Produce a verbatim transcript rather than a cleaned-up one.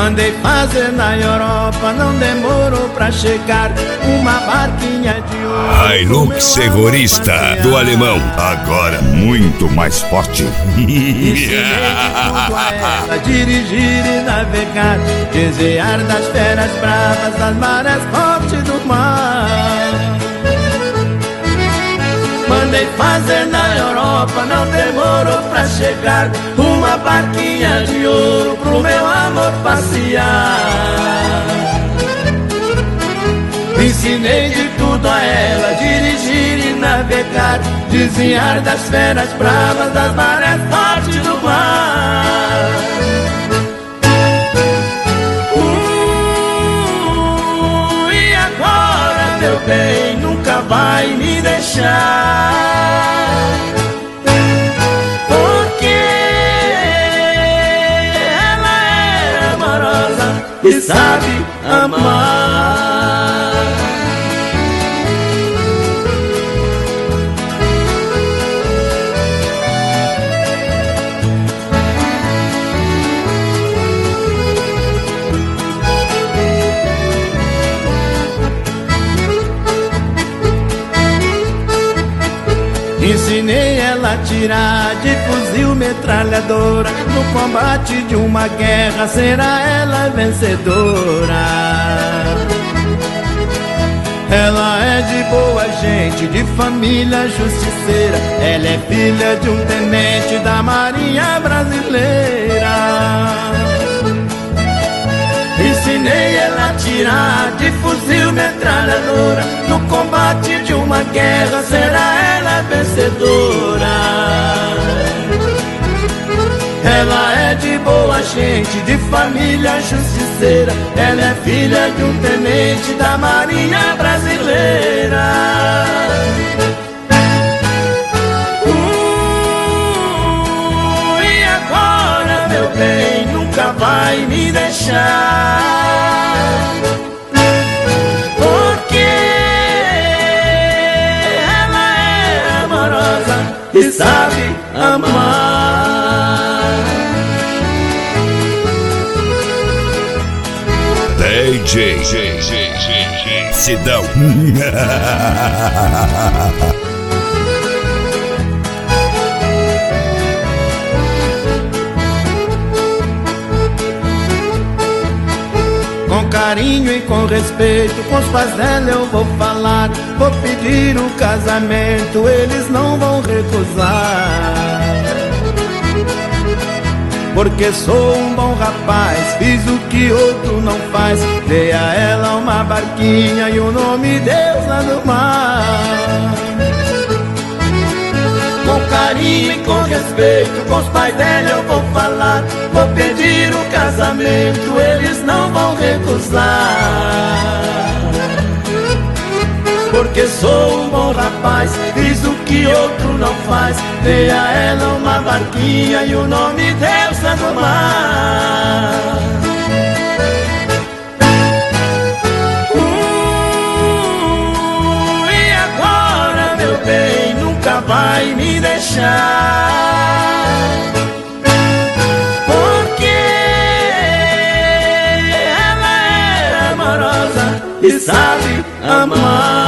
Mandei fazer na Europa, não demorou pra chegar uma barquinha de ouro. Hilux terrorista do alemão, agora muito mais forte. Ensinei tudo a ela, dirigir e navegar, desviar das feras bravas, das marés fortes do mar. Mandei fazer na Europa, não demorou pra chegar uma barquinha de ouro pro meu amor passear. Ensinei de tudo a ela, dirigir e navegar, desviar das feras bravas, das marés fortes do mar. Uh, e agora, meu bem, nunca vai me deixar, porque ela é amorosa e sabe amar. Ensinei ela a atirar de fuzil metralhadora, no combate de uma guerra será ela vencedora. Ela é de boa gente, de família justiceira, ela é filha de um tenente da Marinha Brasileira. Ensinei ela a atirar de fuzil metralhadora, no combate de uma guerra será ela vencedora. Ela é de boa gente, de família justiceira, ela é filha de um tenente da Marinha Brasileira. Uh, e agora, meu bem, nunca vai me deixar, porque ela é amorosa e sabe amar. D J Sidão. Com carinho e com respeito, com os pais dela eu vou falar, vou pedir o casamento, eles não vão recusar. Porque sou um bom rapaz, fiz o que outro não faz, dei a ela uma barquinha e o nome Deus lá no mar. Com carinho e com respeito, com os pais dela eu vou falar, vou pedir o casamento, eles não vão recusar. Porque sou um bom rapaz, fiz o que outro não faz, dei a ela uma barquinha e o nome Deus lá no mar. Uh, e agora, meu bem, nunca vai me deixar, porque ela é amorosa e sabe amar.